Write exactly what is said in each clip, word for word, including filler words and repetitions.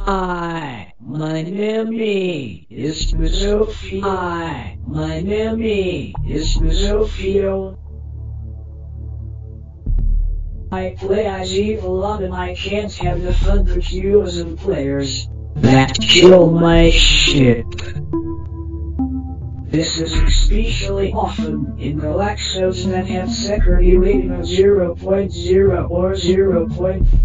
Hi, my name is Sophie. Hi, my name is Sophia. I play as evil and I can't have the hundred thousand players that kill my ship. This is especially often in Galaxos that have security rating of zero point zero or zero point five.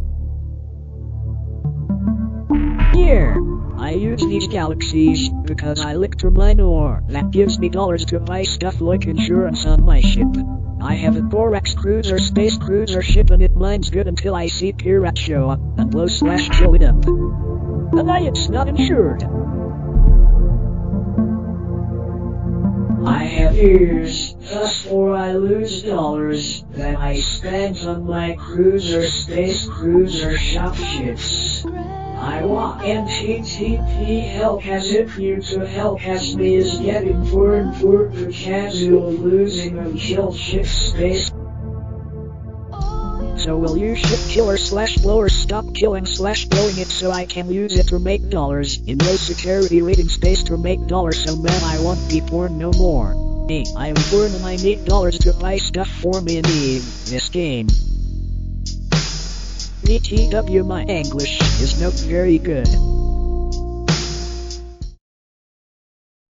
Here, I use these galaxies because I lick to mine ore that gives me dollars to buy stuff like insurance on my ship. I have a Borax cruiser space cruiser ship and it mines good until I see pirates show up and blow slash kill it up. And I it's not insured. I have ears, thus for I lose dollars that I spend on my cruiser space cruiser shop ships. I walk and T T P help has it you to help has me is getting poor and poor for casual losing and kill ship space. So will you ship killer slash blower stop killing slash blowing it so I can use it to make dollars in low security rating space to make dollars so man I won't be poor no more. Hey, I am poor and I need dollars to buy stuff for me and Eve, this game. B T W my English is not very good.